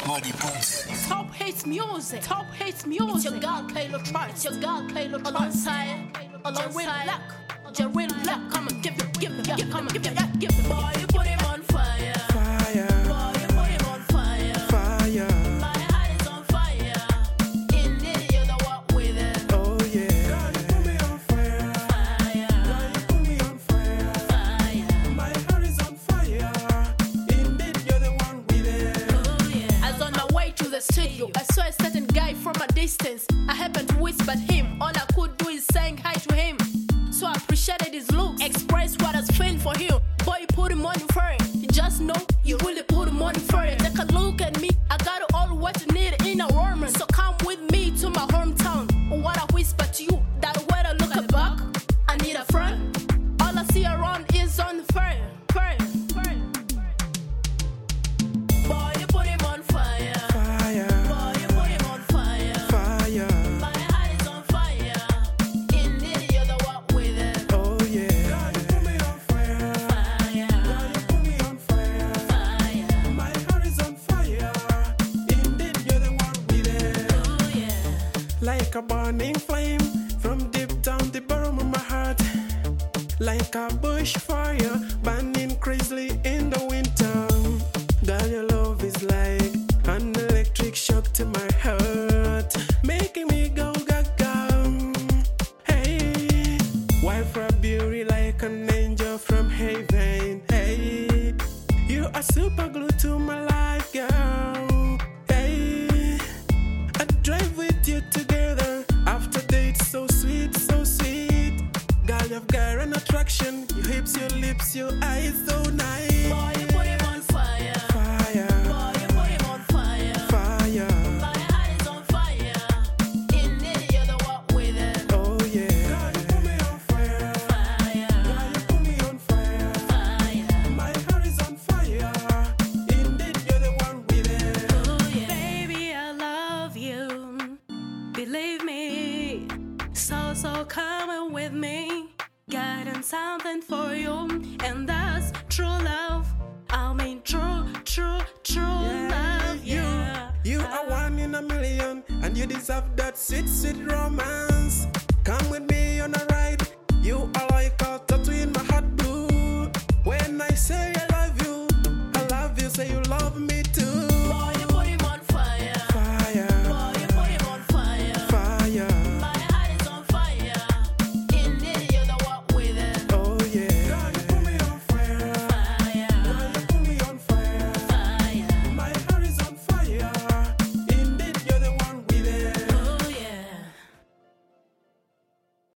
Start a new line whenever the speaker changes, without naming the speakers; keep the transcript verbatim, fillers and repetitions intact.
Body boots.
Top hates music. Top hates music. It's your girl Kayla Trice. It's your girl Kayla Trice. Alongside, alongside Black. Jerwin Black. Come on, give it, give it, give it. Come on, give it, give it. Boy, you put him on fire.
Fire.
Boy, you put him on fire.
Fire.
My heart is on fire. Indeed, you're the one with it.
Oh yeah.
Girl, you put me on fire.
Fire.
Girl, you put me on fire.
Fire.
My heart is on fire. Indeed, you're the one with it.
Oh yeah. I was on my way to the studio. I saw a certain guy from a distance. I happened to whisper him. All I could do is saying hi to him. So I appreciated his looks, expressed what I was feeling for him. Boy, you put him on your fire. You just know you really put him on your fire. Take a look at me, I got all what you need in a woman. So come with me to my hometown. What I whisper to you, that when I look back, I need a friend. All I see around is on fire, fire, fire. Boy, you put him on fire.
Fire.
Boy, you put him on fire.
Fire.
My heart is on fire. Indeed, you're the one with it.
Oh yeah.
Girl, you put me on fire.
Fire.
Girl, you put me on fire.
Fire.
My heart is on fire. Indeed, you're the one with it.
Oh yeah.
Like a burning flame from deep down the bottom of my heart. Like a bush fire burning crazily in the winter. Girl, your love is like an electric shock to my heart, making me go gaga. Hey, wife for a beauty like an angel from heaven. Hey, you are super glue to my life, girl. Hey, I drive with you together after dates so sweet, so sweet. Girl, you've got an attraction. Your hips, your lips, your eyes, so nice.
Boy, you put him on fire.
Fire,
Boy, you put him on fire.
fire.
My heart is on fire. Indeed, you're the one with it.
Oh yeah.
Girl, you put me on fire.
Fire.
Girl, you put me on fire.
Fire.
My heart is on fire. Indeed, you're the one with it.
Oh yeah.
Baby, I love you. Believe me. So, so come on with me. Got something for you. And that's true love. I mean, true, true, true love. Yeah.
You are one in a million, and you deserve that sweet, sweet romance. Come with me on a ride. You are like a tattoo in my heart, blue. When I say I love you, I love you, say you love me too.